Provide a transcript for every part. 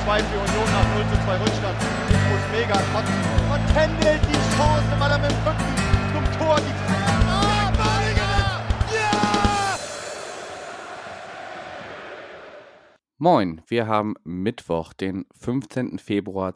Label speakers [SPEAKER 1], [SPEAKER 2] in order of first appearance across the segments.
[SPEAKER 1] 2 für Union nach 0:2 Rückstand. Ich muss mega kotzen. Und händelt die Chance, weil er mit dem Rücken zum Tor die
[SPEAKER 2] Moin, wir haben Mittwoch, den 15. Februar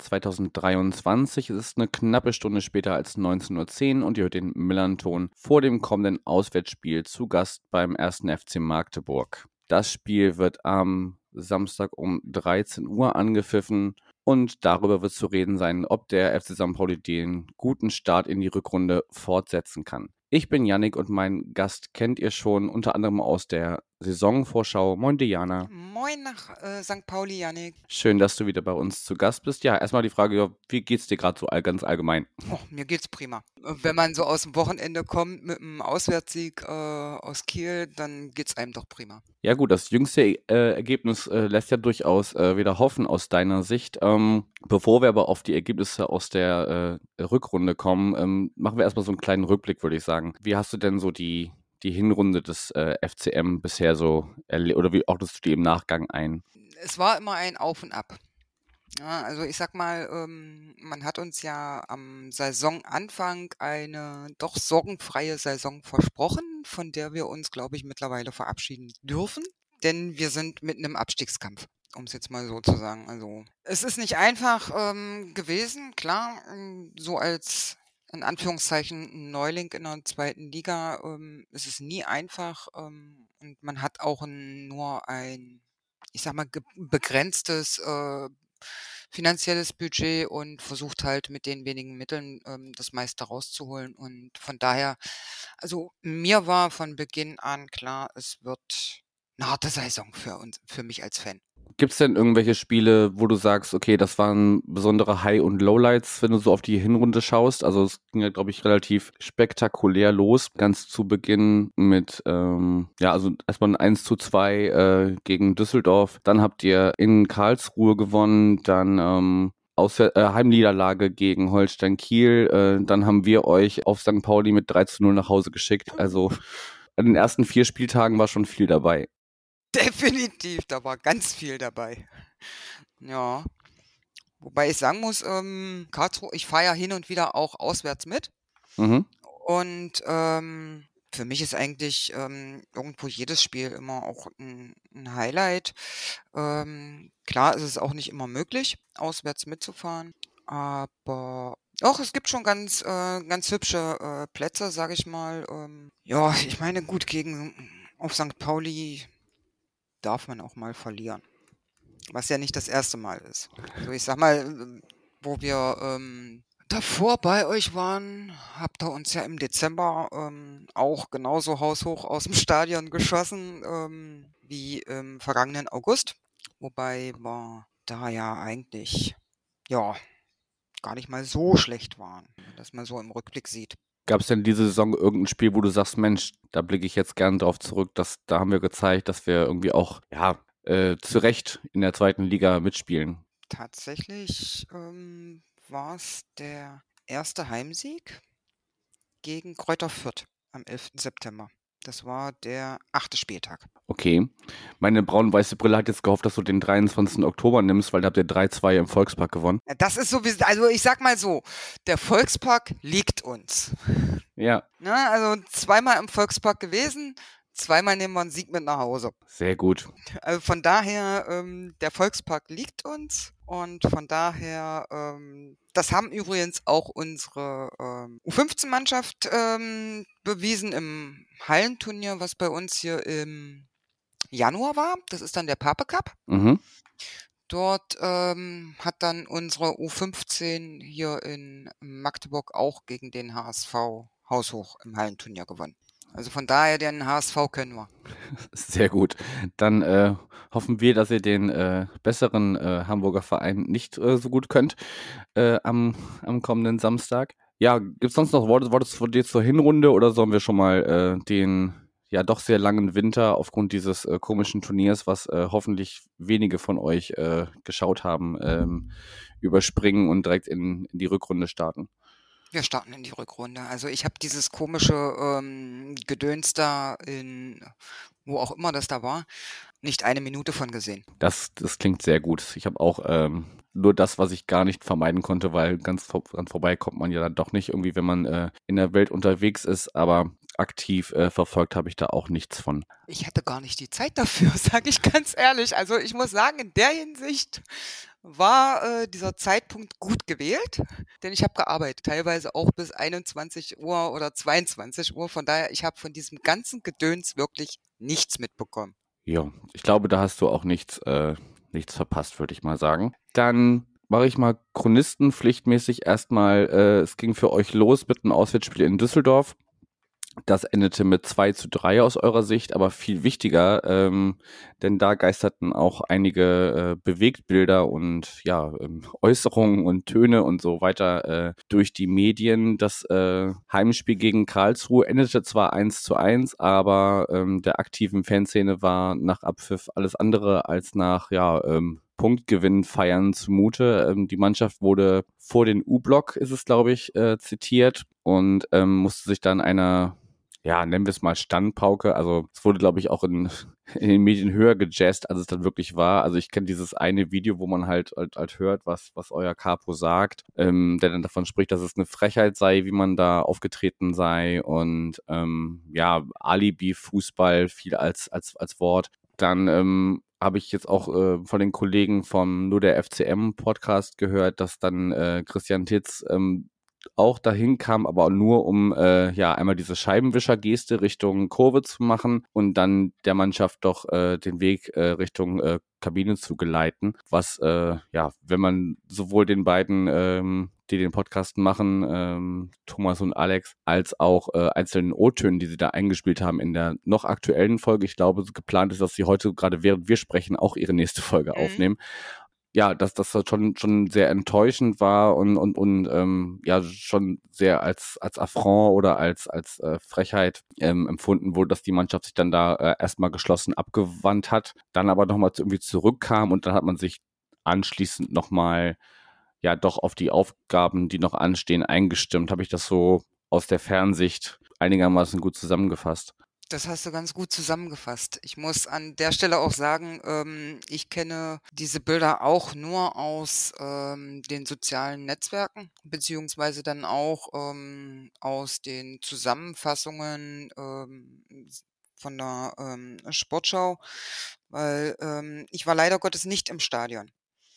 [SPEAKER 2] 2023. Es ist eine knappe Stunde später als 19:10 Uhr und ihr hört den Millern-Ton vor dem kommenden Auswärtsspiel zu Gast beim 1. FC Magdeburg. Das Spiel wird am Samstag um 13 Uhr angepfiffen und darüber wird zu reden sein, ob der FC St. Pauli den guten Start in die Rückrunde fortsetzen kann. Ich bin Yannick und meinen Gast kennt ihr schon, unter anderem aus der Saisonvorschau. Moin Diana.
[SPEAKER 3] Moin nach St. Pauli, Yannick.
[SPEAKER 2] Schön, dass du wieder bei uns zu Gast bist. Ja, erstmal die Frage, wie geht's dir gerade so ganz allgemein?
[SPEAKER 3] Oh, mir geht's prima. Wenn man so aus dem Wochenende kommt mit einem Auswärtssieg aus Kiel, dann geht's einem doch prima.
[SPEAKER 2] Ja gut, das jüngste Ergebnis lässt ja durchaus wieder hoffen aus deiner Sicht. Bevor wir aber auf die Ergebnisse aus der Rückrunde kommen, machen wir erstmal so einen kleinen Rückblick, würde ich sagen. Wie hast du denn so die Hinrunde des FCM bisher so oder wie ordnest du die im Nachgang ein?
[SPEAKER 3] Es war immer ein Auf und Ab. Ja, also ich sag mal, man hat uns ja am Saisonanfang eine doch sorgenfreie Saison versprochen, von der wir uns, glaube ich, mittlerweile verabschieden dürfen. Denn wir sind mitten im Abstiegskampf, um es jetzt mal so zu sagen. Also es ist nicht einfach gewesen, klar, so als in Anführungszeichen Neuling in der zweiten Liga ist es nie einfach und man hat auch nur ein, ich sag mal, begrenztes finanzielles Budget und versucht halt mit den wenigen Mitteln das meiste rauszuholen. Und von daher, also mir war von Beginn an klar, es wird eine harte Saison für mich als Fan.
[SPEAKER 2] Gibt es denn irgendwelche Spiele, wo du sagst, okay, das waren besondere High- und Lowlights, wenn du so auf die Hinrunde schaust? Also es ging ja, glaube ich, relativ spektakulär los. Ganz zu Beginn mit, also erstmal ein 1:2 gegen Düsseldorf. Dann habt ihr in Karlsruhe gewonnen, dann Heimniederlage gegen Holstein Kiel. Dann haben wir euch auf St. Pauli mit 3:0 nach Hause geschickt. Also an den ersten 4 Spieltagen war schon viel dabei.
[SPEAKER 3] Definitiv, da war ganz viel dabei. Ja. Wobei ich sagen muss, Karlsruhe, ich fahre ja hin und wieder auch auswärts mit.
[SPEAKER 2] Mhm.
[SPEAKER 3] Und für mich ist eigentlich irgendwo jedes Spiel immer auch ein Highlight. Klar ist es auch nicht immer möglich, auswärts mitzufahren. Aber auch es gibt schon ganz hübsche Plätze, sage ich mal. Ja, ich meine, gut, auf St. Pauli darf man auch mal verlieren. Was ja nicht das erste Mal ist. Also ich sag mal, wo wir davor bei euch waren, habt ihr uns ja im Dezember auch genauso haushoch aus dem Stadion geschossen wie im vergangenen August. Wobei wir da ja eigentlich gar nicht mal so schlecht waren, wenn man das mal so im Rückblick sieht.
[SPEAKER 2] Gab es denn diese Saison irgendein Spiel, wo du sagst, Mensch, da blicke ich jetzt gern drauf zurück, da haben wir gezeigt, dass wir irgendwie auch, zu Recht in der zweiten Liga mitspielen?
[SPEAKER 3] Tatsächlich war es der erste Heimsieg gegen Greuther Fürth am 11. September. Das war der 8. Spieltag.
[SPEAKER 2] Okay. Meine braun-weiße Brille hat jetzt gehofft, dass du den 23. Oktober nimmst, weil da habt ihr 3:2 im Volkspark gewonnen.
[SPEAKER 3] Ja, das ist sowieso, also ich sag mal so, der Volkspark liegt uns.
[SPEAKER 2] Ja.
[SPEAKER 3] Na, also zweimal im Volkspark gewesen, zweimal nehmen wir einen Sieg mit nach Hause.
[SPEAKER 2] Sehr gut.
[SPEAKER 3] Also von daher, der Volkspark liegt uns und von daher, das haben übrigens auch unsere U15-Mannschaft bewiesen im Hallenturnier, was bei uns hier im Januar war. Das ist dann der Pape Cup.
[SPEAKER 2] Mhm.
[SPEAKER 3] Dort hat dann unsere U15 hier in Magdeburg auch gegen den HSV haushoch im Hallenturnier gewonnen. Also von daher, den HSV können wir.
[SPEAKER 2] Sehr gut. Dann hoffen wir, dass ihr den besseren Hamburger Verein nicht so gut könnt am kommenden Samstag. Ja, gibt es sonst noch Worte von dir zur Hinrunde oder sollen wir schon mal den ja doch sehr langen Winter aufgrund dieses komischen Turniers, was hoffentlich wenige von euch geschaut haben, überspringen und direkt in die Rückrunde starten?
[SPEAKER 3] Wir starten in die Rückrunde. Also ich habe dieses komische Gedöns da wo auch immer das da war, nicht eine Minute von gesehen.
[SPEAKER 2] Das klingt sehr gut. Ich habe auch nur das, was ich gar nicht vermeiden konnte, weil ganz dran vorbei kommt man ja dann doch nicht irgendwie, wenn man in der Welt unterwegs ist, aber aktiv verfolgt habe ich da auch nichts von.
[SPEAKER 3] Ich hatte gar nicht die Zeit dafür, sage ich ganz ehrlich. Also ich muss sagen, in der Hinsicht war dieser Zeitpunkt gut gewählt, denn ich habe gearbeitet, teilweise auch bis 21 Uhr oder 22 Uhr. Von daher, ich habe von diesem ganzen Gedöns wirklich nichts mitbekommen.
[SPEAKER 2] Ja, ich glaube, da hast du auch nichts verpasst, würde ich mal sagen. Dann mache ich mal chronistenpflichtmäßig erstmal, es ging für euch los mit einem Auswärtsspiel in Düsseldorf. Das endete mit 2:3 aus eurer Sicht, aber viel wichtiger, denn da geisterten auch einige Bewegtbilder und ja, Äußerungen und Töne und so weiter durch die Medien. Das Heimspiel gegen Karlsruhe endete zwar 1:1, aber der aktiven Fanszene war nach Abpfiff alles andere als nach Punktgewinn feiern zumute. Die Mannschaft wurde vor den U-Block, ist es glaube ich, zitiert und musste sich dann nennen wir es mal Standpauke. Also es wurde, glaube ich, auch in den Medien höher gejazzt, als es dann wirklich war. Also ich kenne dieses eine Video, wo man halt hört, was euer Capo sagt, der dann davon spricht, dass es eine Frechheit sei, wie man da aufgetreten sei und Alibi-Fußball viel als Wort. Dann habe ich jetzt auch von den Kollegen vom Nur der FCM-Podcast gehört, dass dann Christian Titz auch dahin kam, aber nur um einmal diese Scheibenwischer-Geste Richtung Kurve zu machen und dann der Mannschaft doch den Weg Richtung Kabine zu geleiten, was wenn man sowohl den beiden die den Podcast machen, Thomas und Alex, als auch einzelnen O-Tönen, die sie da eingespielt haben in der noch aktuellen Folge. Ich glaube, geplant ist, dass sie heute gerade während wir sprechen auch ihre nächste Folge aufnehmen. Ja, dass das schon sehr enttäuschend war und schon sehr als Affront oder als Frechheit empfunden wurde, dass die Mannschaft sich dann da erstmal geschlossen abgewandt hat, dann aber nochmal irgendwie zurückkam und dann hat man sich anschließend nochmal doch auf die Aufgaben, die noch anstehen, eingestimmt. Habe ich das so aus der Fernsicht einigermaßen gut zusammengefasst?
[SPEAKER 3] Das hast du ganz gut zusammengefasst. Ich muss an der Stelle auch sagen, ich kenne diese Bilder auch nur aus den sozialen Netzwerken, beziehungsweise dann auch aus den Zusammenfassungen von der Sportschau, weil ich war leider Gottes nicht im Stadion.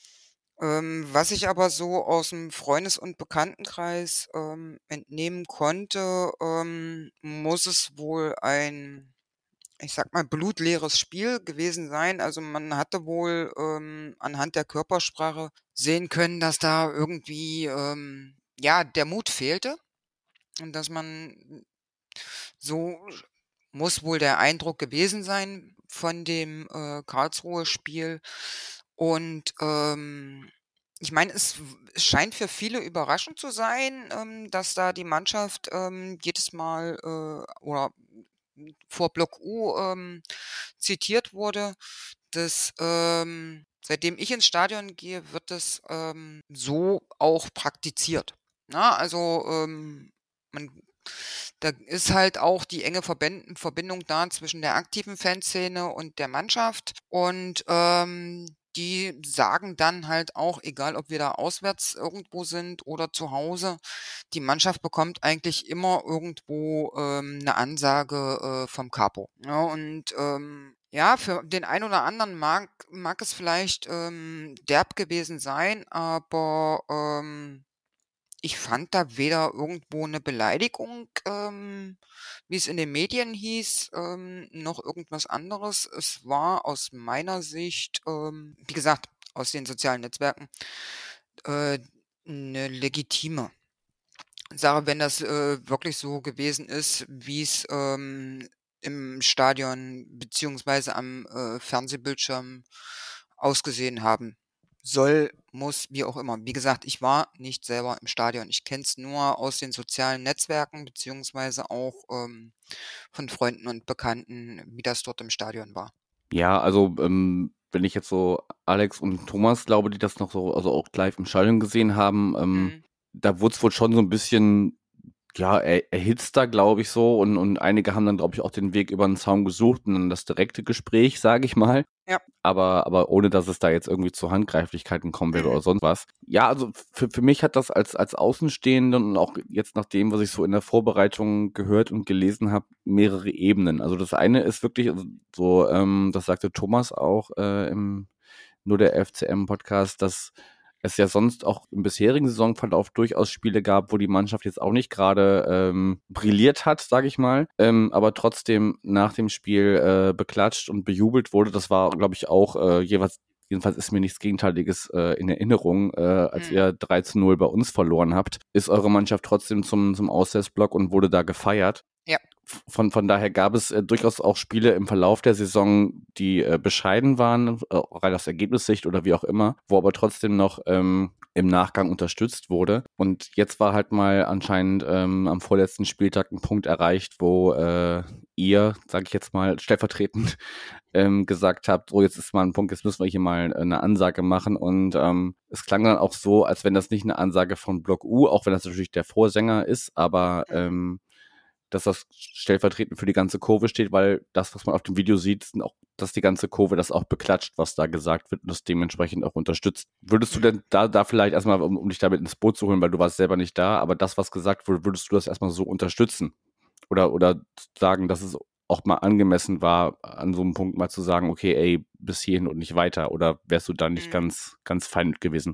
[SPEAKER 3] Was ich aber so aus dem Freundes- und Bekanntenkreis entnehmen konnte, muss es wohl ein, ich sag mal, blutleeres Spiel gewesen sein. Also, man hatte wohl anhand der Körpersprache sehen können, dass da irgendwie der Mut fehlte und dass man so muss wohl der Eindruck gewesen sein von dem Karlsruhe-Spiel. Und ich meine, es scheint für viele überraschend zu sein, dass da die Mannschaft jedes Mal oder vor Block U zitiert wurde. Seitdem ich ins Stadion gehe, wird das so auch praktiziert. Na, also man da ist halt auch die enge Verbindung da zwischen der aktiven Fanszene und der Mannschaft. Und die sagen dann halt auch, egal ob wir da auswärts irgendwo sind oder zu Hause, die Mannschaft bekommt eigentlich immer irgendwo 'ne Ansage vom Capo, ne? Und ja, für den einen oder anderen mag es vielleicht derb gewesen sein, aber ich fand da weder irgendwo 'ne Beleidigung, wie es in den Medien hieß, noch irgendwas anderes. Es war aus meiner Sicht, wie gesagt, aus den sozialen Netzwerken, äh, 'ne legitime Sache, wenn das wirklich so gewesen ist, wie's im Stadion beziehungsweise am Fernsehbildschirm ausgesehen haben soll, muss, wie auch immer. Wie gesagt, ich war nicht selber im Stadion. Ich kenne es nur aus den sozialen Netzwerken beziehungsweise auch von Freunden und Bekannten, wie das dort im Stadion war.
[SPEAKER 2] Ja, also wenn ich jetzt so Alex und Thomas glaube, die das noch so, also auch live im Stadion gesehen haben,
[SPEAKER 3] Mhm.
[SPEAKER 2] da wurde es wohl schon so ein bisschen erhitzter, glaube ich so. Und einige haben dann, glaube ich, auch den Weg über den Zaun gesucht und dann das direkte Gespräch, sage ich mal.
[SPEAKER 3] Ja.
[SPEAKER 2] Aber ohne, dass es da jetzt irgendwie zu Handgreiflichkeiten kommen würde oder sonst was. Ja, also für mich hat das als Außenstehenden und auch jetzt nach dem, was ich so in der Vorbereitung gehört und gelesen habe, mehrere Ebenen. Also das eine ist wirklich so, das sagte Thomas auch im Nur der FCM-Podcast, dass es ja sonst auch im bisherigen Saisonverlauf durchaus Spiele gab, wo die Mannschaft jetzt auch nicht gerade brilliert hat, sage ich mal, aber trotzdem nach dem Spiel beklatscht und bejubelt wurde. Das war, glaube ich, auch jedenfalls ist mir nichts Gegenteiliges in Erinnerung, als ihr 3-0 bei uns verloren habt, ist eure Mannschaft trotzdem zum Auswärtsblock und wurde da gefeiert.
[SPEAKER 3] Ja.
[SPEAKER 2] Von daher gab es durchaus auch Spiele im Verlauf der Saison, die bescheiden waren, rein aus Ergebnissicht oder wie auch immer, wo aber trotzdem noch im Nachgang unterstützt wurde. Und jetzt war halt mal anscheinend am vorletzten Spieltag ein Punkt erreicht, wo ihr, sage ich jetzt mal stellvertretend, gesagt habt, so jetzt ist mal ein Punkt, jetzt müssen wir hier mal eine Ansage machen. Und es klang dann auch so, als wenn das nicht eine Ansage von Block U, auch wenn das natürlich der Vorsänger ist, aber dass das stellvertretend für die ganze Kurve steht, weil das, was man auf dem Video sieht, sind auch, dass die ganze Kurve das auch beklatscht, was da gesagt wird und das dementsprechend auch unterstützt. Würdest du denn da vielleicht erstmal, um dich damit ins Boot zu holen, weil du warst selber nicht da, aber das, was gesagt wurde, würdest du das erstmal so unterstützen? Oder sagen, dass es auch mal angemessen war, an so einem Punkt mal zu sagen, okay, ey, bis hierhin und nicht weiter? Oder wärst du da nicht ganz fein mit gewesen?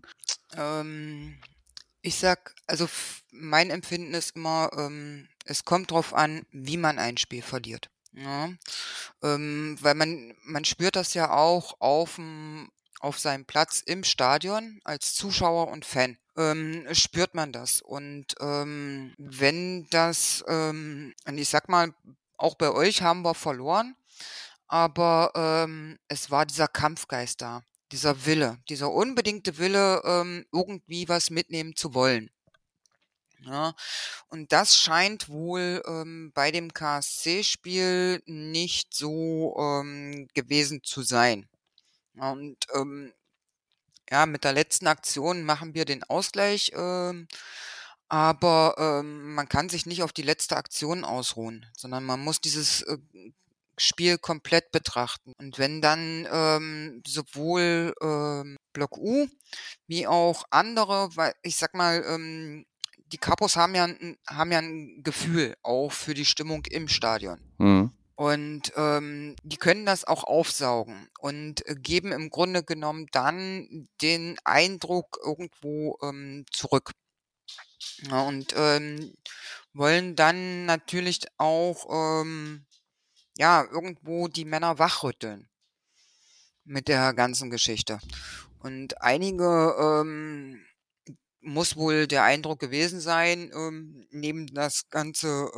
[SPEAKER 3] Ich sag, also mein Empfinden ist immer, es kommt drauf an, wie man ein Spiel verliert. Ja? Weil man spürt das ja auch auf seinem Platz im Stadion als Zuschauer und Fan. Spürt man das. Und wenn das, und ich sag mal, auch bei euch haben wir verloren, aber es war dieser Kampfgeist da. Dieser Wille, dieser unbedingte Wille, irgendwie was mitnehmen zu wollen. Ja, und das scheint wohl bei dem KSC-Spiel nicht so gewesen zu sein. Ja, und mit der letzten Aktion machen wir den Ausgleich, aber man kann sich nicht auf die letzte Aktion ausruhen, sondern man muss dieses Spiel komplett betrachten. Und wenn dann sowohl Block U wie auch andere, weil ich sag mal, die Kapos haben ja ein Gefühl auch für die Stimmung im Stadion. Und die können das auch aufsaugen und geben im Grunde genommen dann den Eindruck irgendwo zurück. Ja, und wollen dann natürlich auch irgendwo die Männer wachrütteln mit der ganzen Geschichte. Und einige muss wohl der Eindruck gewesen sein, neben das Ganze,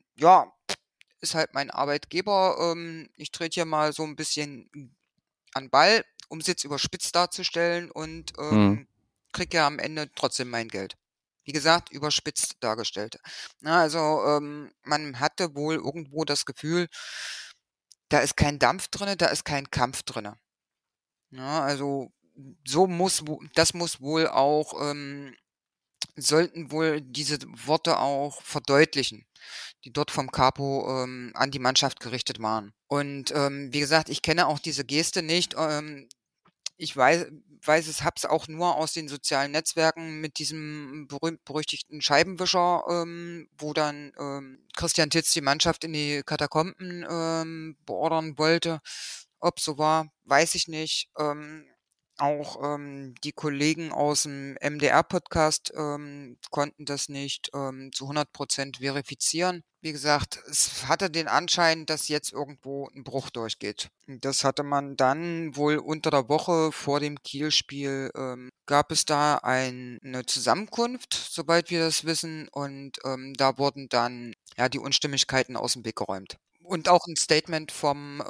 [SPEAKER 3] ist halt mein Arbeitgeber, ich trete hier mal so ein bisschen an Ball, um es jetzt überspitzt darzustellen und kriege ja am Ende trotzdem mein Geld. Wie gesagt, überspitzt dargestellt. Na, also man hatte wohl irgendwo das Gefühl, da ist kein Dampf drinne, da ist kein Kampf drinne. Ja, also das muss wohl auch sollten wohl diese Worte auch verdeutlichen, die dort vom Capo an die Mannschaft gerichtet waren. Und wie gesagt, ich kenne auch diese Geste nicht. Ich weiß es, hab's auch nur aus den sozialen Netzwerken mit diesem berühmt-berüchtigten Scheibenwischer, wo dann Christian Titz die Mannschaft in die Katakomben beordern wollte. Ob so war, weiß ich nicht. Auch die Kollegen aus dem MDR-Podcast konnten das nicht zu 100% verifizieren. Wie gesagt, es hatte den Anschein, dass jetzt irgendwo ein Bruch durchgeht. Das hatte man dann wohl unter der Woche vor dem Kiel-Spiel, gab es da eine Zusammenkunft, soweit wir das wissen, und da wurden dann die Unstimmigkeiten aus dem Weg geräumt. Und auch ein Statement vom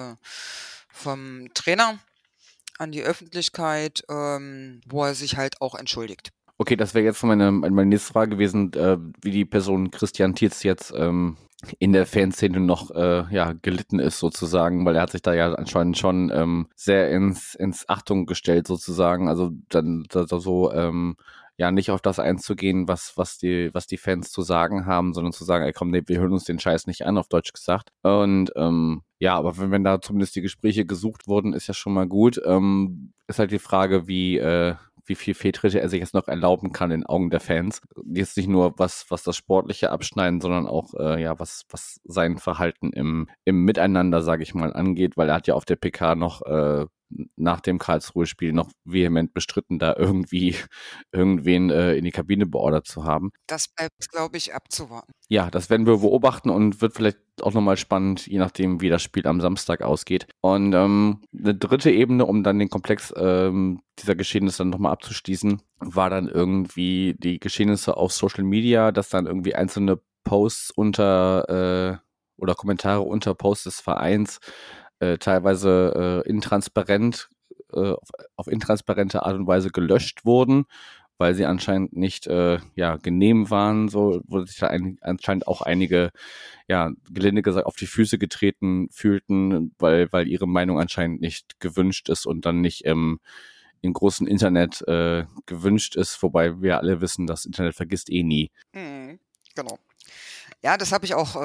[SPEAKER 3] Trainer an die Öffentlichkeit, wo er sich halt auch entschuldigt.
[SPEAKER 2] Okay, das wäre jetzt meine nächste Frage gewesen, wie die Person Christian Tietz jetzt in der Fanszene noch gelitten ist sozusagen, weil er hat sich da ja anscheinend schon sehr ins Achtung gestellt sozusagen, also dann so ja nicht auf das einzugehen, was die Fans zu sagen haben, sondern zu sagen, ey komm, nee, wir hören uns den Scheiß nicht an, auf Deutsch gesagt. Und ja, aber wenn da zumindest die Gespräche gesucht wurden, ist ja schon mal gut. Ist halt die Frage, wie viel Fehltritte er sich jetzt noch erlauben kann in Augen der Fans. Jetzt nicht nur was das Sportliche abschneiden, sondern auch ja was sein Verhalten im Miteinander, sage ich mal, angeht, weil er hat ja auf der PK noch nach dem Karlsruhe-Spiel noch vehement bestritten, da irgendwie irgendwen in die Kabine beordert zu haben.
[SPEAKER 3] Das bleibt, glaube ich, abzuwarten.
[SPEAKER 2] Ja, das werden wir beobachten und wird vielleicht auch nochmal spannend, je nachdem, wie das Spiel am Samstag ausgeht. Und eine dritte Ebene, um dann den Komplex dieser Geschehnisse dann nochmal abzuschließen, war dann irgendwie die Geschehnisse auf Social Media, dass dann irgendwie einzelne Posts unter oder Kommentare unter Posts des Vereins teilweise intransparent auf intransparente Art und Weise gelöscht wurden, weil sie anscheinend nicht genehm waren, so wurde sich da anscheinend auch einige, ja, gelinde gesagt, auf die Füße getreten fühlten, weil ihre Meinung anscheinend nicht gewünscht ist und dann nicht im großen Internet gewünscht ist, wobei wir alle wissen, das Internet vergisst eh nie.
[SPEAKER 3] Genau. Ja, das habe ich auch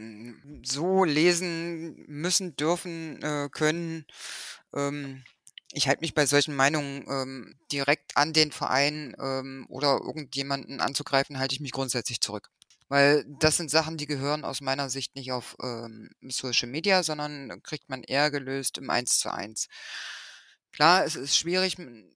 [SPEAKER 3] so lesen müssen, dürfen, können. Ich halte mich bei solchen Meinungen direkt an den Verein oder irgendjemanden anzugreifen, halte ich mich grundsätzlich zurück. Weil das sind Sachen, die gehören aus meiner Sicht nicht auf Social Media, sondern kriegt man eher gelöst im 1:1. Klar, es ist schwierig,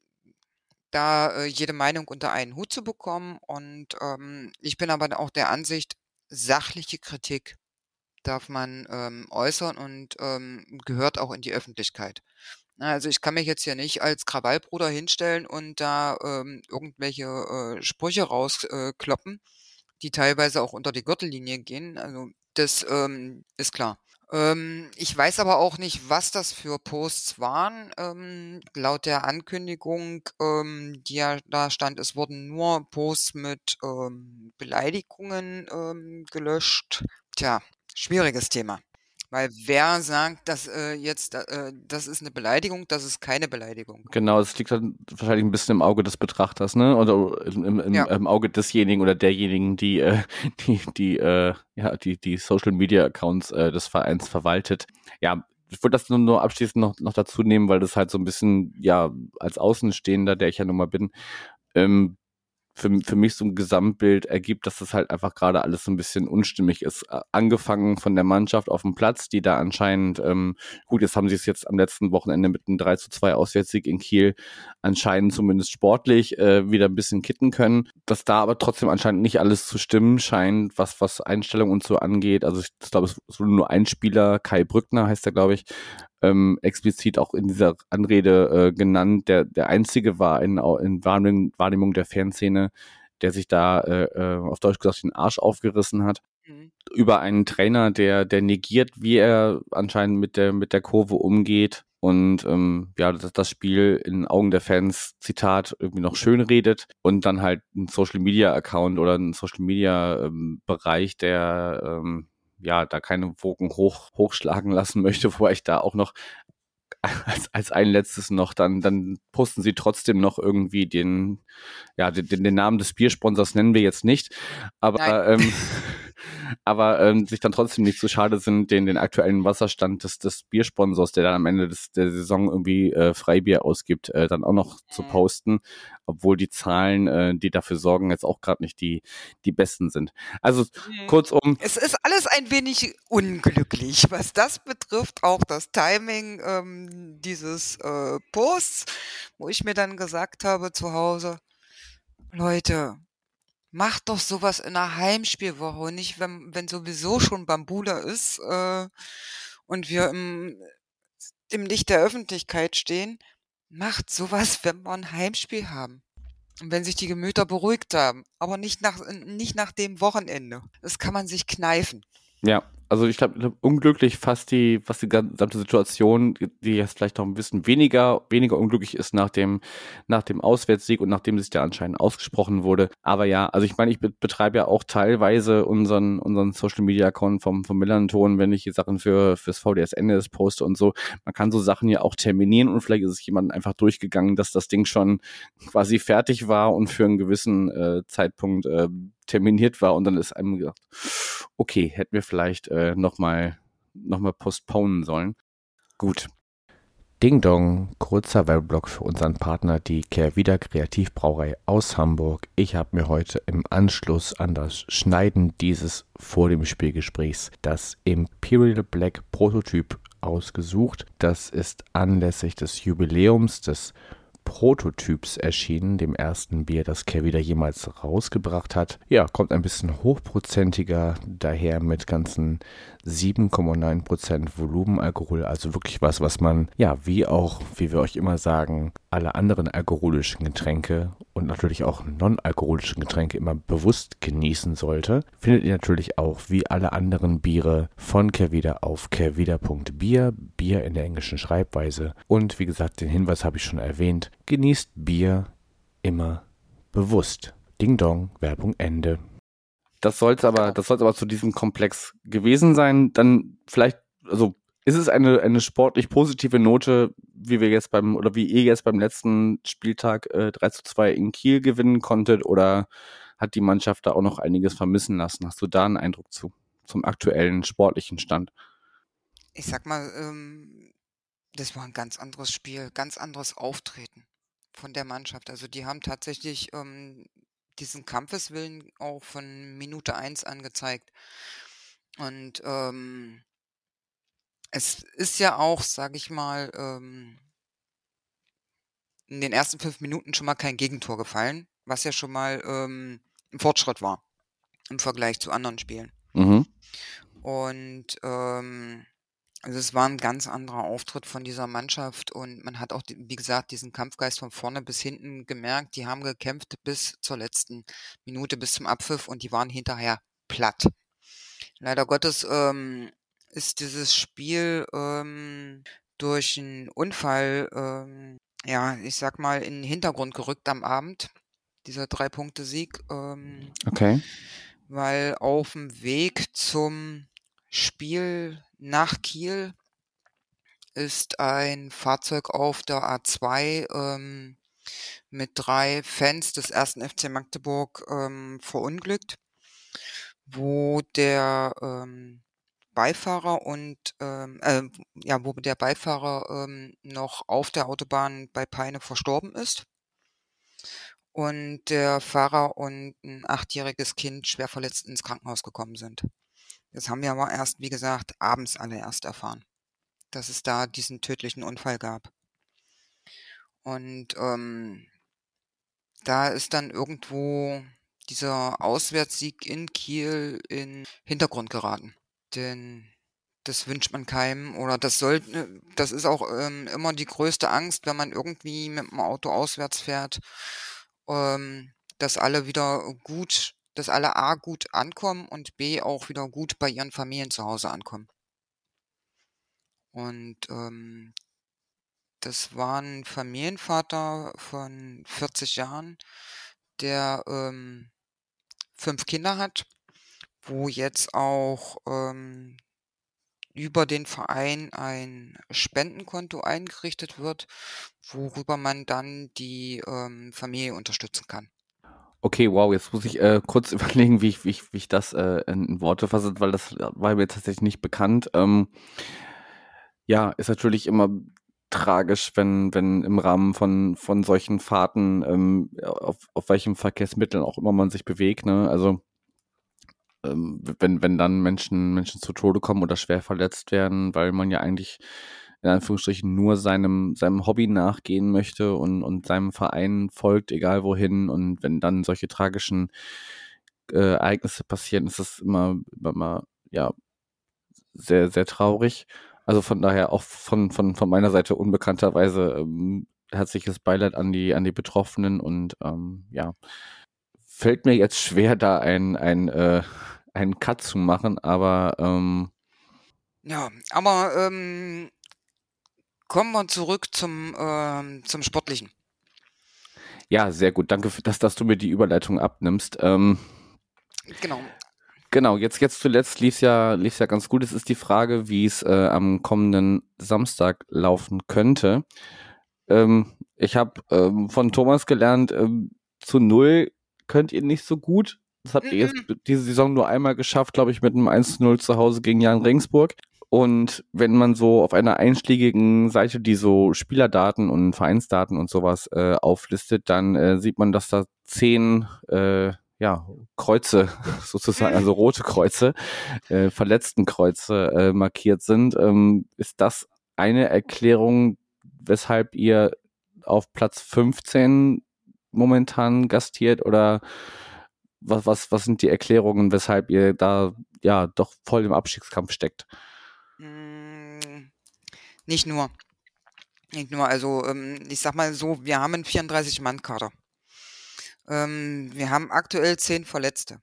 [SPEAKER 3] da jede Meinung unter einen Hut zu bekommen. Und ich bin aber auch der Ansicht, sachliche Kritik darf man äußern und gehört auch in die Öffentlichkeit. Also ich kann mich jetzt hier nicht als Krawallbruder hinstellen und da irgendwelche Sprüche rauskloppen, die teilweise auch unter die Gürtellinie gehen. Also das ist klar. Ich weiß aber auch nicht, was das für Posts waren. Laut der Ankündigung, die ja da stand, es wurden nur Posts mit Beleidigungen gelöscht. Tja, schwieriges Thema. Weil wer sagt, dass jetzt, das ist eine Beleidigung, das ist keine Beleidigung.
[SPEAKER 2] Genau, es liegt dann wahrscheinlich ein bisschen im Auge des Betrachters, ne? Oder im Auge desjenigen oder derjenigen, die Social Media Accounts des Vereins verwaltet. Ja, ich würde das nur abschließend noch dazu nehmen, weil das halt so ein bisschen, ja, als Außenstehender, der ich ja nun mal bin, für mich so ein Gesamtbild ergibt, dass das halt einfach gerade alles so ein bisschen unstimmig ist. Angefangen von der Mannschaft auf dem Platz, die da anscheinend, gut, jetzt haben sie es jetzt am letzten Wochenende mit einem 3:2 Auswärtssieg in Kiel anscheinend zumindest sportlich wieder ein bisschen kitten können. Dass da aber trotzdem anscheinend nicht alles zu stimmen scheint, was Einstellung und so angeht. Also ich glaube, es ist nur ein Spieler, Kai Brückner heißt er, glaube ich, explizit auch in dieser Anrede genannt, der einzige war in Wahrnehmung der Fanszene, der sich da auf Deutsch gesagt den Arsch aufgerissen hat. Über einen Trainer, der negiert, wie er anscheinend mit der Kurve umgeht und das Spiel in Augen der Fans, Zitat, irgendwie noch schön redet und dann halt ein Social-Media-Account oder ein Social-Media-Bereich, der da keine Wogen hochschlagen lassen möchte, wobei ich da auch noch als ein letztes noch, dann posten sie trotzdem noch irgendwie den Namen des Biersponsors nennen wir jetzt nicht, aber sich dann trotzdem nicht so schade sind, den aktuellen Wasserstand des Biersponsors, der dann am Ende der Saison irgendwie Freibier ausgibt, dann auch noch zu posten, obwohl die Zahlen, die dafür sorgen, jetzt auch gerade nicht die besten sind. Also kurzum.
[SPEAKER 3] Es ist alles ein wenig unglücklich, was das betrifft, auch das Timing dieses Posts, wo ich mir dann gesagt habe zu Hause, Leute, macht doch sowas in einer Heimspielwoche und nicht, wenn sowieso schon Bambula ist und wir im Licht der Öffentlichkeit stehen. Macht sowas, wenn wir ein Heimspiel haben. Und wenn sich die Gemüter beruhigt haben. Aber nicht nach dem Wochenende. Das kann man sich kneifen.
[SPEAKER 2] Ja, Also ich glaube, unglücklich fast die gesamte Situation, die jetzt vielleicht noch ein bisschen weniger unglücklich ist nach dem Auswärtssieg und nachdem sich der anscheinend ausgesprochen wurde. Aber ja, also ich meine, ich betreibe ja auch teilweise unseren Social Media Account vom Millanton, wenn ich die Sachen fürs VDS NS poste und so. Man kann so Sachen ja auch terminieren und vielleicht ist es jemandem einfach durchgegangen, dass das Ding schon quasi fertig war und für einen gewissen Zeitpunkt terminiert war und dann ist einem gedacht, okay, hätten wir vielleicht nochmal postponen sollen. Gut. Ding Dong, kurzer Werbeblock für unseren Partner, die Kehrwieder Kreativbrauerei aus Hamburg. Ich habe mir heute im Anschluss an das Schneiden dieses vor dem Spielgesprächs das Imperial Black Prototyp ausgesucht. Das ist anlässlich des Jubiläums des Prototyps erschienen, dem ersten Bier, das Kehrwieder jemals rausgebracht hat. Ja, kommt ein bisschen hochprozentiger daher mit ganzen 7,9% Volumenalkohol, also wirklich was man, ja, wie wir euch immer sagen, alle anderen alkoholischen Getränke und natürlich auch non-alkoholischen Getränke immer bewusst genießen sollte. Findet ihr natürlich auch wie alle anderen Biere von Kehrwieder auf kehrwieder.bier, Bier in der englischen Schreibweise. Und wie gesagt, den Hinweis habe ich schon erwähnt, genießt Bier immer bewusst. Ding Dong, Werbung Ende. Das soll's aber zu diesem Komplex gewesen sein. Dann vielleicht, also ist es eine sportlich positive Note, wie ihr jetzt beim letzten Spieltag 3:2 in Kiel gewinnen konntet, oder hat die Mannschaft da auch noch einiges vermissen lassen? Hast du da einen Eindruck zum aktuellen sportlichen Stand?
[SPEAKER 3] Ich sag mal, das war ein ganz anderes Spiel, ganz anderes Auftreten von der Mannschaft. Also, die haben tatsächlich, diesen Kampfeswillen auch von Minute 1 an gezeigt. Und, es ist ja auch, sage ich mal, in den ersten 5 Minuten schon mal kein Gegentor gefallen, was ja schon mal, 'n Fortschritt war im Vergleich zu anderen Spielen.
[SPEAKER 2] Mhm.
[SPEAKER 3] Und, also, es war ein ganz anderer Auftritt von dieser Mannschaft und man hat auch, wie gesagt, diesen Kampfgeist von vorne bis hinten gemerkt. Die haben gekämpft bis zur letzten Minute, bis zum Abpfiff und die waren hinterher platt. Leider Gottes, ist dieses Spiel, durch einen Unfall, ja, ich sag mal, in den Hintergrund gerückt am Abend, dieser 3-Punkte-Sieg,
[SPEAKER 2] Okay.
[SPEAKER 3] weil auf dem Weg zum Spiel nach Kiel ist ein Fahrzeug auf der A2, mit 3 Fans des 1. FC Magdeburg, verunglückt, wo der, Beifahrer und, ja, wo der Beifahrer, noch auf der Autobahn bei Peine verstorben ist und der Fahrer und ein 8-jähriges Kind schwer verletzt ins Krankenhaus gekommen sind. Das haben wir aber erst, wie gesagt, abends alle erst erfahren, dass es da diesen tödlichen Unfall gab. Und, da ist dann irgendwo dieser Auswärtssieg in Kiel in Hintergrund geraten. Denn das wünscht man keinem oder das ist auch, immer die größte Angst, wenn man irgendwie mit dem Auto auswärts fährt, dass alle A gut ankommen und B auch wieder gut bei ihren Familien zu Hause ankommen. Und, das war 'n Familienvater von 40 Jahren, der, 5 Kinder hat, wo jetzt auch, über den Verein ein Spendenkonto eingerichtet wird, worüber man dann die, Familie unterstützen kann.
[SPEAKER 2] Okay, wow, jetzt muss ich kurz überlegen, wie ich das in Worte fasse, weil das war mir tatsächlich nicht bekannt. Ja, ist natürlich immer tragisch, wenn im Rahmen von solchen Fahrten, auf welchem Verkehrsmitteln auch immer man sich bewegt, ne? Also wenn dann Menschen zu Tode kommen oder schwer verletzt werden, weil man ja eigentlich in Anführungsstrichen nur seinem Hobby nachgehen möchte und seinem Verein folgt, egal wohin. Und wenn dann solche tragischen Ereignisse passieren, ist es immer ja, sehr, sehr traurig. Also von daher auch von meiner Seite unbekannterweise herzliches Beileid an die Betroffenen und ja, fällt mir jetzt schwer, da einen Cut zu machen, aber
[SPEAKER 3] Ja, aber kommen wir zurück zum Sportlichen.
[SPEAKER 2] Ja, sehr gut. Danke, dass du mir die Überleitung abnimmst.
[SPEAKER 3] Genau.
[SPEAKER 2] Genau, jetzt zuletzt lief's ja ganz gut. Es ist die Frage, wie es am kommenden Samstag laufen könnte. Ich habe von Thomas gelernt, zu 0 könnt ihr nicht so gut. Das habt ihr jetzt diese Saison nur einmal geschafft, glaube ich, mit einem 1:0 zu Hause gegen Jan Regensburg. Und wenn man so auf einer einschlägigen Seite, die so Spielerdaten und Vereinsdaten und sowas auflistet, dann sieht man, dass da 10 Kreuze sozusagen, also rote Kreuze, Verletztenkreuze markiert sind. Ist das eine Erklärung, weshalb ihr auf Platz 15 momentan gastiert, oder was sind die Erklärungen, weshalb ihr da ja doch voll im Abstiegskampf steckt?
[SPEAKER 3] Nicht nur. Also ich sag mal so, wir haben einen 34-Mann-Kader. Wir haben aktuell 10 Verletzte.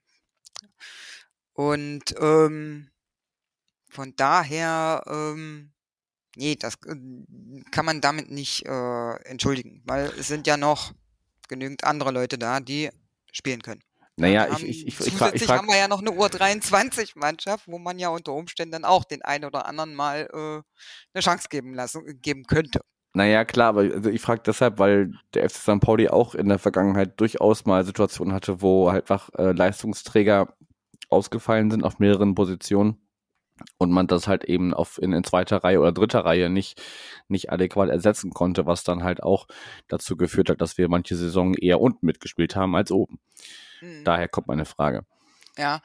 [SPEAKER 3] Und von daher, nee, das kann man damit nicht entschuldigen, weil es sind ja noch genügend andere Leute da, die spielen können.
[SPEAKER 2] Naja,
[SPEAKER 3] Ja, zusätzlich haben wir ja noch eine U23-Mannschaft, wo man ja unter Umständen dann auch den einen oder anderen mal eine Chance geben könnte.
[SPEAKER 2] Naja, klar, aber also ich frage deshalb, weil der FC St. Pauli auch in der Vergangenheit durchaus mal Situationen hatte, wo halt einfach Leistungsträger ausgefallen sind auf mehreren Positionen und man das halt eben in zweiter Reihe oder dritter Reihe nicht adäquat ersetzen konnte, was dann halt auch dazu geführt hat, dass wir manche Saison eher unten mitgespielt haben als oben. Daher kommt meine Frage.
[SPEAKER 3] Ja,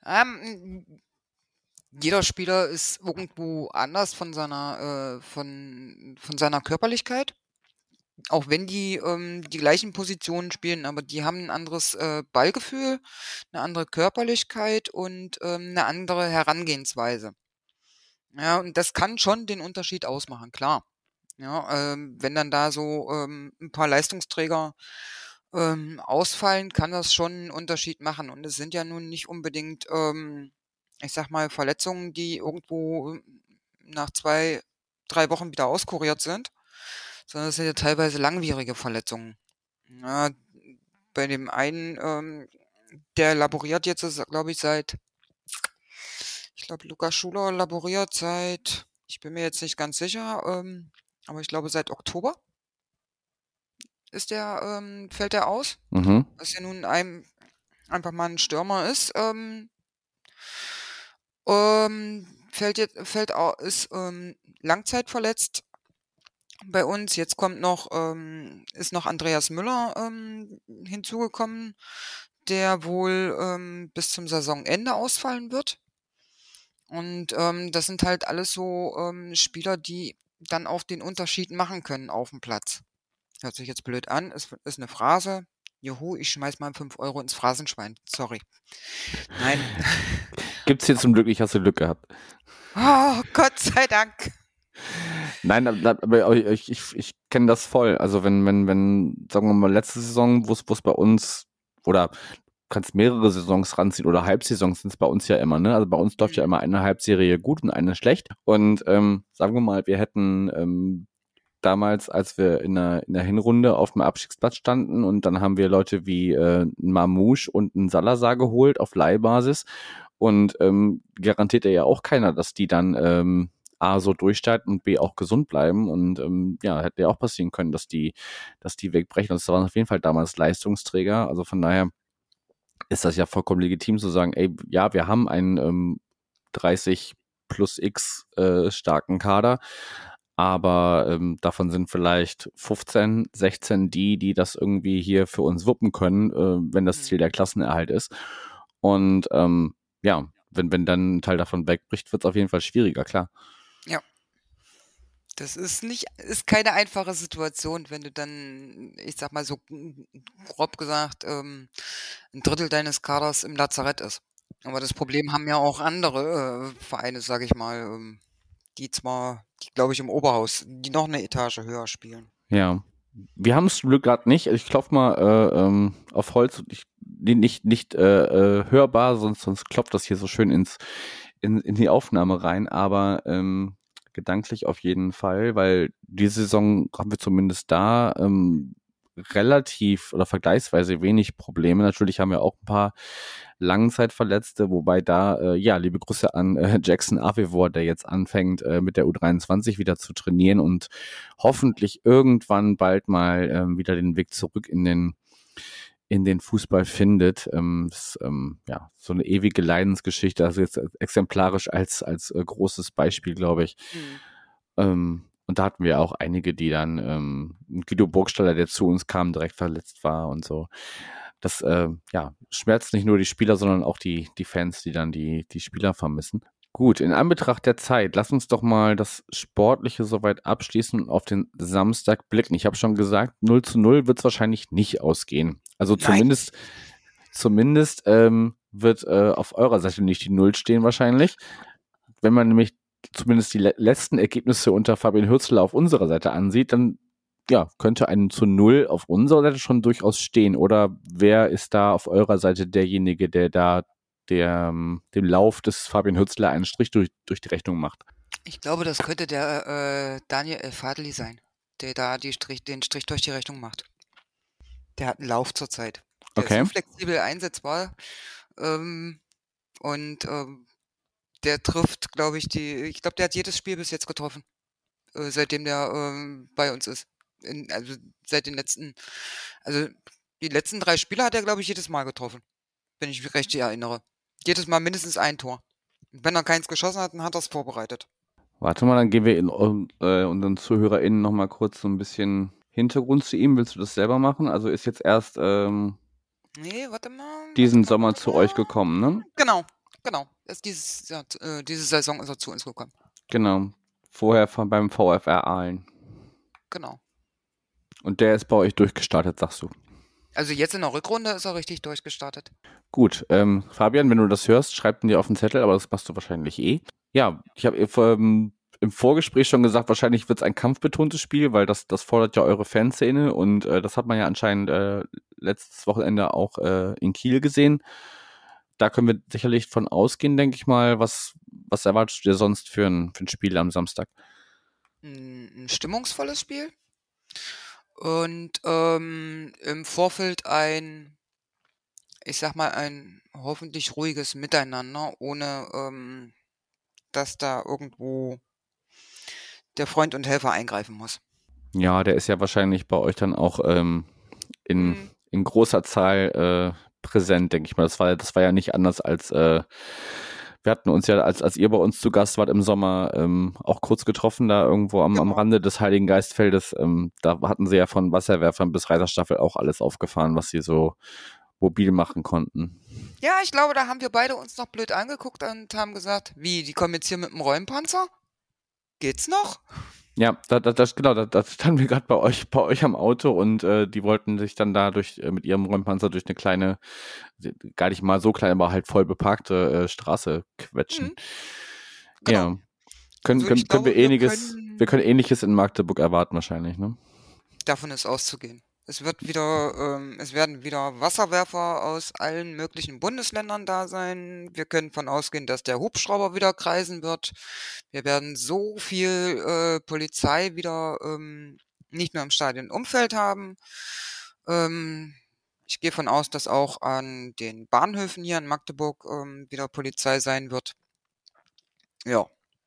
[SPEAKER 3] jeder Spieler ist irgendwo anders von seiner Körperlichkeit. Auch wenn die die gleichen Positionen spielen, aber die haben ein anderes Ballgefühl, eine andere Körperlichkeit und eine andere Herangehensweise. Ja, und das kann schon den Unterschied ausmachen, klar. Ja, wenn dann da so ein paar Leistungsträger ausfallen, kann das schon einen Unterschied machen. Und es sind ja nun nicht unbedingt, ich sag mal, Verletzungen, die irgendwo nach 2, 3 Wochen wieder auskuriert sind, sondern es sind ja teilweise langwierige Verletzungen. Ja, bei dem einen, der laboriert jetzt, glaube ich, ich glaube, Lukas Schuler laboriert ich bin mir jetzt nicht ganz sicher, aber ich glaube, seit Oktober fällt er aus. Was ja nun einfach mal ein Stürmer ist. Ist langzeitverletzt bei uns. Jetzt ist noch Andreas Müller hinzugekommen, der wohl bis zum Saisonende ausfallen wird. Und das sind halt alles so Spieler, die dann auch den Unterschied machen können auf dem Platz. Hört sich jetzt blöd an, ist eine Phrase. Juhu, ich schmeiß mal 5 Euro ins Phrasenschwein. Sorry. Nein.
[SPEAKER 2] Gibt's hier zum Glück nicht, hast du Glück gehabt.
[SPEAKER 3] Oh, Gott sei Dank.
[SPEAKER 2] Nein, aber ich kenne das voll. Also wenn, sagen wir mal, letzte Saison, wo es bei uns, oder kannst mehrere Saisons ranziehen oder Halbsaisons sind es bei uns ja immer, ne? Also bei uns läuft ja immer eine Halbserie gut und eine schlecht. Und sagen wir mal, wir hätten damals, als wir in der Hinrunde auf dem Abstiegsplatz standen, und dann haben wir Leute wie Mamouche und einen Salazar geholt auf Leihbasis, und garantiert ja auch keiner, dass die dann A, so durchstarten und B, auch gesund bleiben, und hätte ja auch passieren können, dass die wegbrechen. Und das waren auf jeden Fall damals Leistungsträger, also von daher ist das ja vollkommen legitim zu sagen, ey, ja, wir haben einen 30 plus X starken Kader, aber davon sind vielleicht 15, 16 die das irgendwie hier für uns wuppen können, wenn das Ziel der Klassenerhalt ist. Und wenn dann ein Teil davon wegbricht, wird es auf jeden Fall schwieriger, klar.
[SPEAKER 3] Ja. Das ist keine einfache Situation, wenn du dann, ich sag mal so grob gesagt, ein Drittel deines Kaders im Lazarett ist. Aber das Problem haben ja auch andere Vereine, sage ich mal, die glaube ich im Oberhaus, die noch eine Etage höher spielen.
[SPEAKER 2] Ja, wir haben es zum Glück gerade nicht. Ich klopfe mal auf Holz. Nicht hörbar, sonst klopft das hier so schön ins in die Aufnahme rein, aber gedanklich auf jeden Fall, weil diese Saison haben wir zumindest da relativ oder vergleichsweise wenig Probleme. Natürlich haben wir auch ein paar Langzeitverletzte, wobei da, liebe Grüße an Jackson Avevor, der jetzt anfängt mit der U23 wieder zu trainieren und hoffentlich irgendwann bald mal wieder den Weg zurück in den Fußball findet. So eine ewige Leidensgeschichte, also jetzt exemplarisch als großes Beispiel, glaube ich. Und da hatten wir auch einige, die dann, Guido Burgstaller, der zu uns kam, direkt verletzt war und so. Das schmerzt nicht nur die Spieler, sondern auch die Fans, die dann die Spieler vermissen. Gut, in Anbetracht der Zeit, lass uns doch mal das Sportliche soweit abschließen und auf den Samstag blicken. Ich habe schon gesagt, 0:0 wird es wahrscheinlich nicht ausgehen. Also zumindest wird auf eurer Seite nicht die Null stehen wahrscheinlich. Wenn man nämlich zumindest die letzten Ergebnisse unter Fabian Hürzeler auf unserer Seite ansieht, dann könnte ein 0:0 auf unserer Seite schon durchaus stehen. Oder wer ist da auf eurer Seite derjenige, der da dem Lauf des Fabian Hürzeler einen Strich durch die Rechnung macht?
[SPEAKER 3] Ich glaube, das könnte der Daniel El-Fadli sein, der da den Strich durch die Rechnung macht. Der hat einen Lauf zurzeit. Der ist so flexibel einsetzbar der trifft, glaube ich, ich glaube, der hat jedes Spiel bis jetzt getroffen, seitdem der bei uns ist. Die letzten 3 Spiele hat er, glaube ich, jedes Mal getroffen, wenn ich mich recht erinnere. Jedes Mal mindestens ein Tor. Und wenn er keins geschossen hat, dann hat er es vorbereitet.
[SPEAKER 2] Warte mal, dann geben wir unseren ZuhörerInnen nochmal kurz so ein bisschen Hintergrund zu ihm. Willst du das selber machen? Also ist jetzt erst
[SPEAKER 3] Nee, warte mal.
[SPEAKER 2] diesen Sommer zu euch gekommen, ne?
[SPEAKER 3] Genau. Diese Saison ist er zu uns gekommen.
[SPEAKER 2] Genau. Vorher beim VfR Aalen.
[SPEAKER 3] Genau.
[SPEAKER 2] Und der ist bei euch durchgestartet, sagst du?
[SPEAKER 3] Also jetzt in der Rückrunde ist er richtig durchgestartet.
[SPEAKER 2] Gut, Fabian, wenn du das hörst, schreib ihn dir auf den Zettel, aber das machst du wahrscheinlich eh. Ja, ich habe im Vorgespräch schon gesagt, wahrscheinlich wird es ein kampfbetontes Spiel, weil das fordert ja eure Fanszene und das hat man ja anscheinend letztes Wochenende auch in Kiel gesehen. Da können wir sicherlich von ausgehen, denke ich mal. Was erwartest du dir sonst für ein Spiel am Samstag?
[SPEAKER 3] Ein stimmungsvolles Spiel und im Vorfeld ein hoffentlich ruhiges Miteinander, ohne dass da irgendwo der Freund und Helfer eingreifen muss.
[SPEAKER 2] Ja, der ist ja wahrscheinlich bei euch dann auch in großer Zahl präsent, denke ich mal. Das war ja nicht anders als wir hatten uns ja, als ihr bei uns zu Gast wart im Sommer, auch kurz getroffen, da irgendwo am Rande des Heiligen Geistfeldes. Da hatten sie ja von Wasserwerfern bis Reiterstaffel auch alles aufgefahren, was sie so mobil machen konnten.
[SPEAKER 3] Ja, ich glaube, da haben wir beide uns noch blöd angeguckt und haben gesagt, wie, die kommen jetzt hier mit dem Räumpanzer? Geht's noch?
[SPEAKER 2] Ja, das standen wir gerade bei euch am Auto und die wollten sich dann da mit ihrem Räumpanzer durch eine kleine, gar nicht mal so klein, aber halt voll beparkte Straße quetschen.
[SPEAKER 3] Genau.
[SPEAKER 2] Ja. Können wir Ähnliches in Magdeburg erwarten wahrscheinlich, ne?
[SPEAKER 3] Davon ist auszugehen. Es werden wieder Wasserwerfer aus allen möglichen Bundesländern da sein. Wir können von ausgehen, dass der Hubschrauber wieder kreisen wird. Wir werden so viel Polizei wieder nicht nur im Stadionumfeld haben. Ich gehe von aus, dass auch an den Bahnhöfen hier in Magdeburg wieder Polizei sein wird. Ja.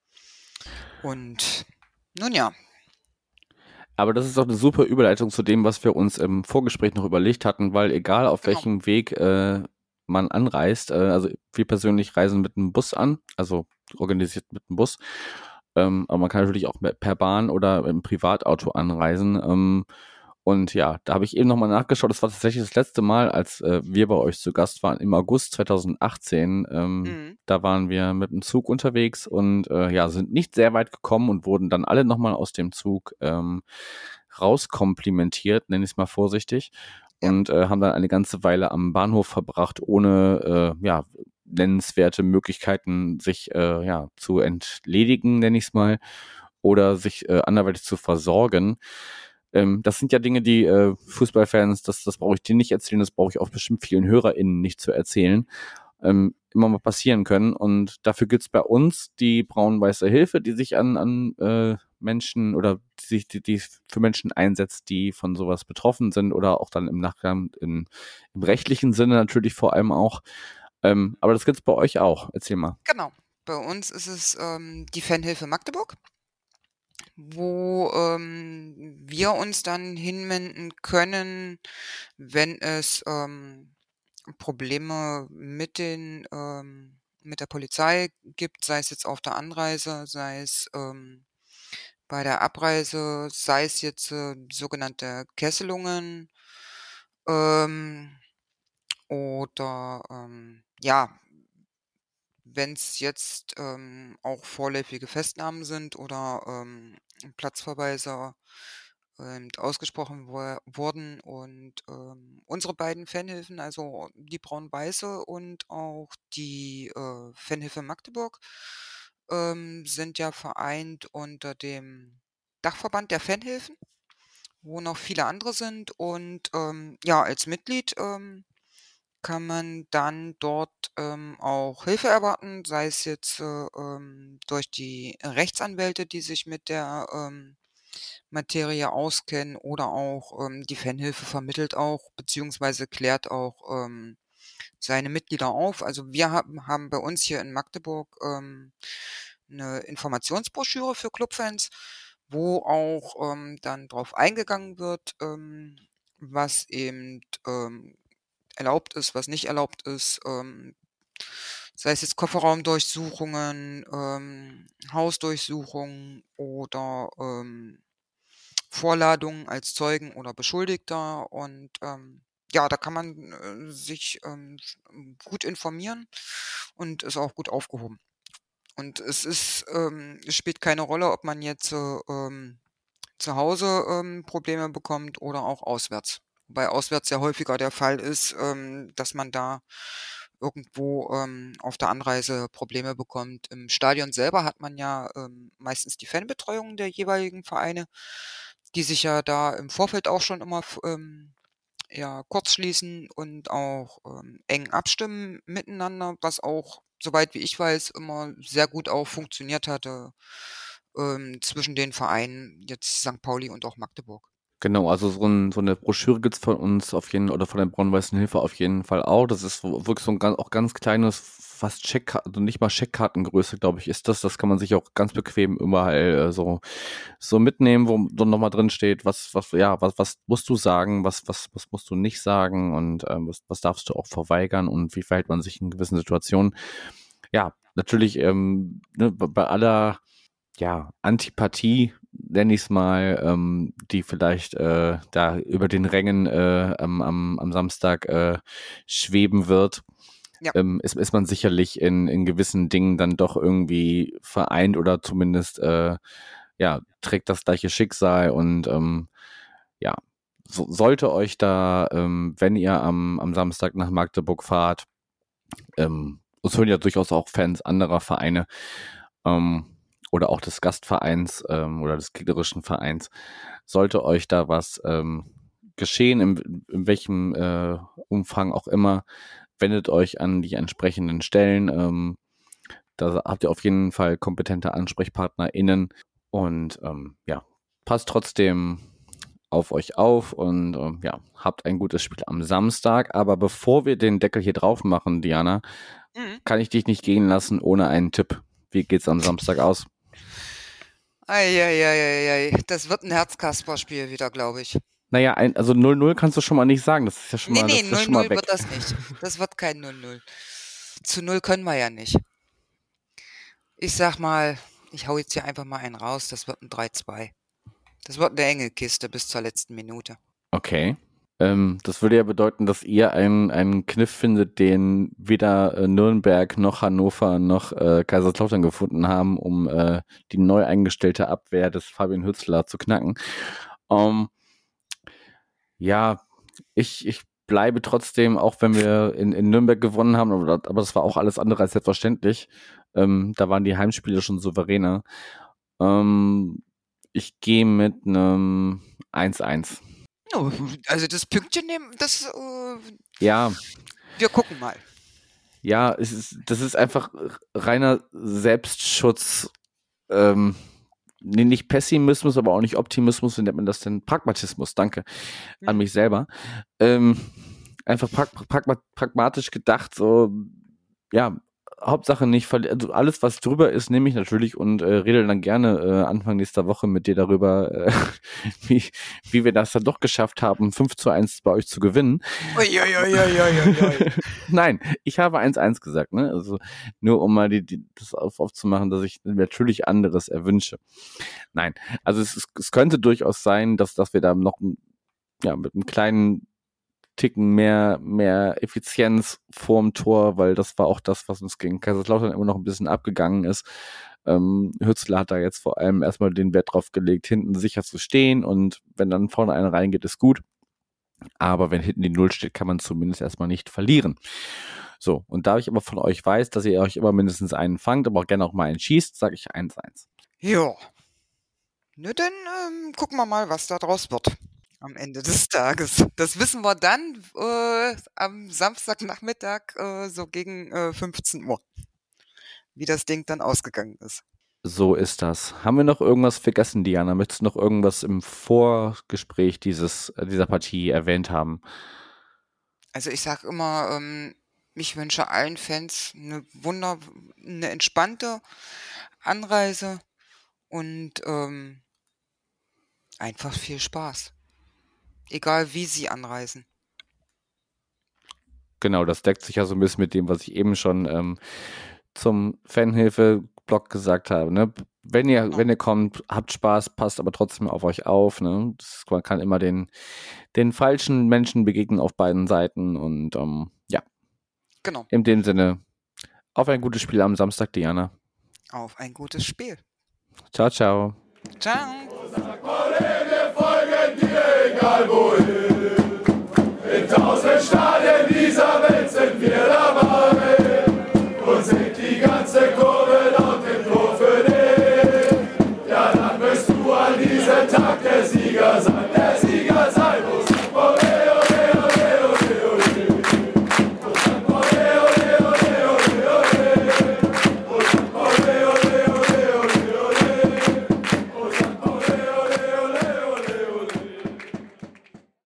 [SPEAKER 3] Und nun ja.
[SPEAKER 2] Aber das ist doch eine super Überleitung zu dem, was wir uns im Vorgespräch noch überlegt hatten, weil egal auf welchem Weg man anreist, also wir persönlich reisen mit einem Bus an, also organisiert mit einem Bus, aber man kann natürlich auch per Bahn oder im Privatauto anreisen. Und ja, da habe ich eben nochmal nachgeschaut, das war tatsächlich das letzte Mal, als wir bei euch zu Gast waren, im August 2018. Da waren wir mit dem Zug unterwegs und sind nicht sehr weit gekommen und wurden dann alle nochmal aus dem Zug rauskomplimentiert, nenne ich es mal vorsichtig, und haben dann eine ganze Weile am Bahnhof verbracht, ohne nennenswerte Möglichkeiten, sich zu entledigen, nenne ich es mal, oder sich anderweitig zu versorgen. Das sind ja Dinge, die Fußballfans, das brauche ich dir nicht erzählen, das brauche ich auch bestimmt vielen HörerInnen nicht zu erzählen. immer mal passieren können. Und dafür gibt's bei uns die Braun-Weiße Hilfe, die sich an Menschen oder die für Menschen einsetzt, die von sowas betroffen sind oder auch dann im Nachgang im rechtlichen Sinne natürlich vor allem auch. Aber das gibt's bei euch auch. Erzähl mal.
[SPEAKER 3] Genau. Bei uns ist es die Fanhilfe Magdeburg, wo wir uns dann hinwenden können, wenn es Probleme mit der Polizei gibt, sei es jetzt auf der Anreise, sei es bei der Abreise, sei es jetzt sogenannte Kesselungen ähm, oder ja, wenn es jetzt auch vorläufige Festnahmen sind oder Platzverweise ausgesprochen wurden und unsere beiden Fanhilfen, also die Braun-Weiße und auch die Fanhilfe Magdeburg, sind ja vereint unter dem Dachverband der Fanhilfen, wo noch viele andere sind. Und ja, als Mitglied kann man dann dort auch Hilfe erwarten, sei es jetzt durch die Rechtsanwälte, die sich mit der Materie auskennen, oder auch die Fanhilfe vermittelt auch beziehungsweise klärt auch seine Mitglieder auf. Also wir haben bei uns hier in Magdeburg 'ne Informationsbroschüre für Clubfans, wo auch dann drauf eingegangen wird, was eben erlaubt ist, was nicht erlaubt ist, sei es jetzt Kofferraumdurchsuchungen, Hausdurchsuchungen oder Vorladungen als Zeugen oder Beschuldigter. Und ja, da kann man sich gut informieren und ist auch gut aufgehoben. Und es spielt keine Rolle, ob man jetzt zu Hause Probleme bekommt oder auch auswärts. Wobei auswärts ja häufiger der Fall ist, dass man da irgendwo auf der Anreise Probleme bekommt. Im Stadion selber hat man ja meistens die Fanbetreuung der jeweiligen Vereine, die sich ja da im Vorfeld auch schon immer ja, kurzschließen und auch eng abstimmen miteinander, was auch, soweit wie ich weiß, immer sehr gut auch funktioniert hatte zwischen den Vereinen, jetzt St. Pauli und auch Magdeburg.
[SPEAKER 2] Genau, also so eine Broschüre gibt's von uns auf jeden oder von der Braun-Weißen Hilfe auf jeden Fall auch. Das ist wirklich so ein auch ganz kleines, fast also nicht mal Scheckkartengröße, glaube ich, ist das. Das kann man sich auch ganz bequem überall so mitnehmen, wo so nochmal drin steht, was musst du sagen, was musst du nicht sagen und was darfst du auch verweigern und wie verhält man sich in gewissen Situationen. Ja, natürlich, ne, bei aller Antipathie, nenne ich es mal, die vielleicht da über den Rängen am Samstag schweben wird,
[SPEAKER 3] Ja.
[SPEAKER 2] ist man sicherlich in gewissen Dingen dann doch irgendwie vereint oder zumindest trägt das gleiche Schicksal und sollte euch da, wenn ihr am Samstag nach Magdeburg fahrt, uns hören ja durchaus auch Fans anderer Vereine, oder auch des Gastvereins oder des gegnerischen Vereins, sollte euch da was geschehen, in welchem Umfang auch immer, wendet euch an die entsprechenden Stellen. Da habt ihr auf jeden Fall kompetente AnsprechpartnerInnen und passt trotzdem auf euch auf und habt ein gutes Spiel am Samstag. Aber bevor wir den Deckel hier drauf machen, Diana, kann ich dich nicht gehen lassen ohne einen Tipp. Wie geht's am Samstag aus?
[SPEAKER 3] Eieieiei, das wird ein Herzkasper-Spiel wieder, glaube ich.
[SPEAKER 2] Naja, also 0-0 kannst du schon mal nicht sagen. Das ist ja schon mal,
[SPEAKER 3] Nee,
[SPEAKER 2] das ist schon mal
[SPEAKER 3] 0-0
[SPEAKER 2] weg.
[SPEAKER 3] wird das nicht. Das wird kein 0-0. Zu 0 können wir ja nicht. Ich sag mal, ich hau jetzt hier einfach mal einen raus, das wird ein 3-2. Das wird eine enge Kiste bis zur letzten Minute.
[SPEAKER 2] Okay. Das würde ja bedeuten, dass ihr einen Kniff findet, den weder Nürnberg noch Hannover noch Kaiserslautern gefunden haben, um die neu eingestellte Abwehr des Fabian Hützler zu knacken. Ich bleibe trotzdem, auch wenn wir in Nürnberg gewonnen haben, aber das war auch alles andere als selbstverständlich. Da waren die Heimspiele schon souveräner. Ich gehe mit einem 1-1.
[SPEAKER 3] Also das Pünktchen nehmen,
[SPEAKER 2] Ja.
[SPEAKER 3] wir gucken mal.
[SPEAKER 2] Ja, das ist einfach reiner Selbstschutz. Nee, nicht Pessimismus, aber auch nicht Optimismus, wie nennt man das denn? Pragmatismus, danke, an mich selber. Einfach pragmatisch gedacht, so, ja, Hauptsache nicht verlieren. Also alles, was drüber ist, nehme ich natürlich und rede dann gerne Anfang nächster Woche mit dir darüber, wie wir das dann doch geschafft haben, 5-1 bei euch zu gewinnen.
[SPEAKER 3] Uiuiuiuiui.
[SPEAKER 2] Nein, ich habe 1-1 gesagt, ne? Also nur um mal das aufzumachen, dass ich natürlich anderes erwünsche. Nein, also es könnte durchaus sein, dass wir da noch mit einem kleinen Ticken mehr Effizienz vorm Tor, weil das war auch das, was uns gegen Kaiserslautern immer noch ein bisschen abgegangen ist. Hützler hat da jetzt vor allem erstmal den Wert drauf gelegt, hinten sicher zu stehen und wenn dann vorne einer reingeht, ist gut. Aber wenn hinten die Null steht, kann man zumindest erstmal nicht verlieren. So, und da ich aber von euch weiß, dass ihr euch immer mindestens einen fangt, aber auch gerne auch mal einen schießt, sage ich 1-1.
[SPEAKER 3] Ja. Na dann gucken wir mal, was da draus wird am Ende des Tages. Das wissen wir dann am Samstagnachmittag so gegen 15 Uhr, wie das Ding dann ausgegangen ist.
[SPEAKER 2] So ist das. Haben wir noch irgendwas vergessen, Diana? Möchtest du noch irgendwas im Vorgespräch dieser Partie erwähnt haben?
[SPEAKER 3] Also ich sage immer, ich wünsche allen Fans eine entspannte Anreise und einfach viel Spaß. Egal wie sie anreisen.
[SPEAKER 2] Genau, das deckt sich ja so ein bisschen mit dem, was ich eben schon zum Fanhilfe-Blog gesagt habe. Ne? Wenn ihr kommt, habt Spaß, passt aber trotzdem auf euch auf. Ne? Man kann immer den falschen Menschen begegnen auf beiden Seiten und ja.
[SPEAKER 3] Genau.
[SPEAKER 2] In dem Sinne, auf ein gutes Spiel am Samstag, Diana.
[SPEAKER 3] Auf ein gutes Spiel.
[SPEAKER 2] Ciao, ciao.
[SPEAKER 3] Ciao.
[SPEAKER 4] Wir folgen dir, egal wo